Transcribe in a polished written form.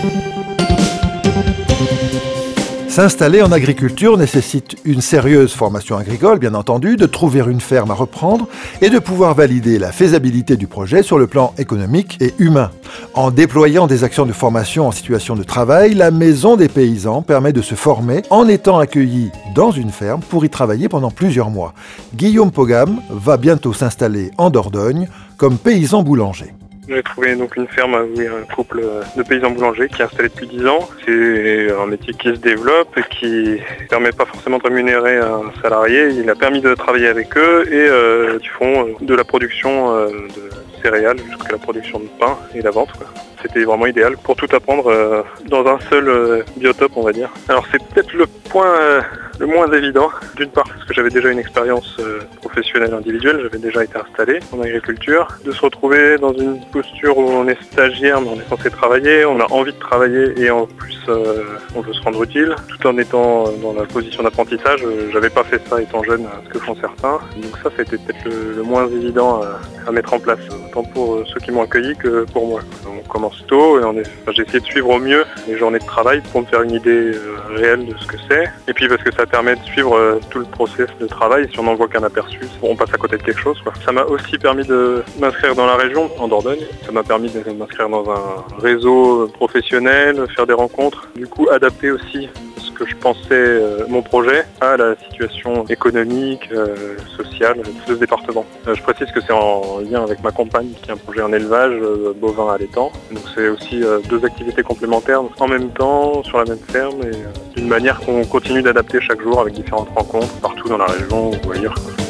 S'installer en agriculture nécessite une sérieuse formation agricole, bien entendu, de trouver une ferme à reprendre et de pouvoir valider la faisabilité du projet sur le plan économique et humain. En déployant des actions de formation en situation de travail, la Maison des paysans permet de se former en étant accueilli dans une ferme pour y travailler pendant plusieurs mois. Guillaume Pogam va bientôt s'installer en Dordogne comme paysan boulanger. J'ai trouvé donc une ferme où il y a un couple de paysans boulangers qui est installé depuis 10 ans. C'est un métier qui se développe et qui ne permet pas forcément de rémunérer un salarié. Il a permis de travailler avec eux et qui font de la production de céréales jusqu'à la production de pain et la vente, quoi. C'était vraiment idéal pour tout apprendre dans un seul biotope, on va dire. Alors c'est peut-être le point le moins évident, d'une part parce que j'avais déjà une expérience professionnelle individuelle, j'avais déjà été installé en agriculture, de se retrouver dans une posture où on est stagiaire mais on est censé travailler, on a envie de travailler et en plus on veut se rendre utile, tout en étant dans la position d'apprentissage. J'avais pas fait ça étant jeune, ce que font certains, donc ça c'était peut-être le moins évident à mettre en place, autant pour ceux qui m'ont accueilli que pour moi. On commence tôt et j'ai essayé de suivre au mieux les journées de travail pour me faire une idée réelle de ce que c'est, et puis parce que ça permet de suivre tout le process de travail. Si on n'en voit qu'un aperçu, on passe à côté de quelque chose, quoi. Ça m'a aussi permis de m'inscrire dans la région, en Dordogne. Ça m'a permis de m'inscrire dans un réseau professionnel, faire des rencontres, du coup adapter aussi ce que je pensais mon projet à la situation économique, sociale de ce département. Je précise que c'est en lien avec ma compagne qui a un projet en élevage bovin allaitant. Donc c'est aussi deux activités complémentaires en même temps sur la même ferme et d'une manière qu'on continue d'adapter chaque jour avec différentes rencontres partout dans la région ou ailleurs.